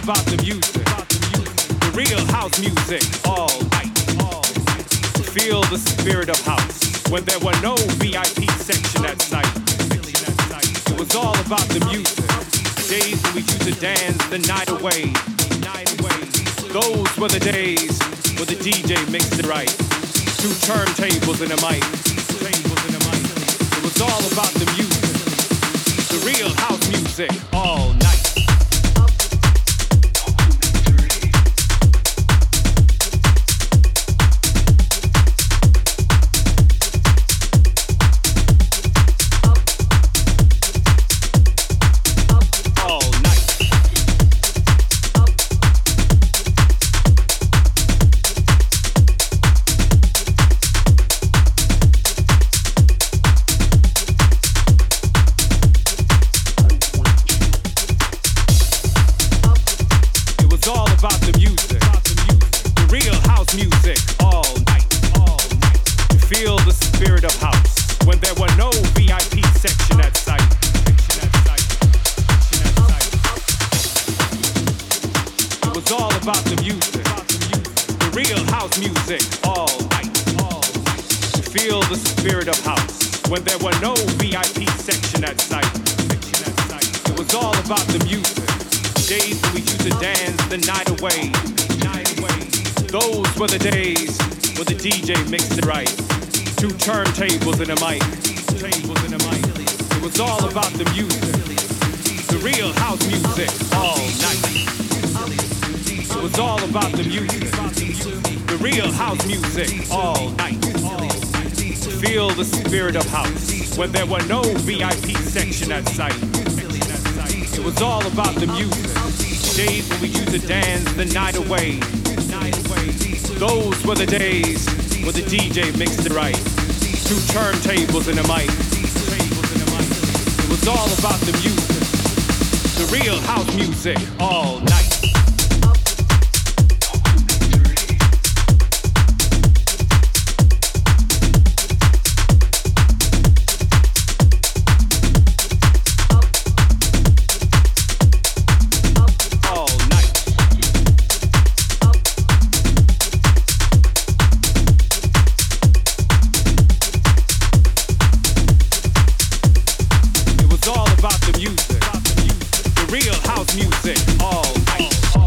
about the music, the real house music, all night. Feel the spirit of house when there were no VIP section at sight. It was all about the music, days when we used to dance the night away. Those were the days when the DJ mixed it right. 2 turntables and a mic. It was all about the music, the real house music, all night. When there were no VIP section at sight. It was all about the music, days when we used to dance the night away. Those were the days when the DJ mixed it right. 2 turntables and a mic. It was all about the music, the real house music, all night. It was all about the music, the real house music, all night. Feel the spirit of house when there were no VIP section at sight. It was all about the music, days when we used to dance the night away. Those were the days when the DJ mixed it right. 2 turntables and a mic. It was all about the music, the real house music, all night. Music, the real house music, all night.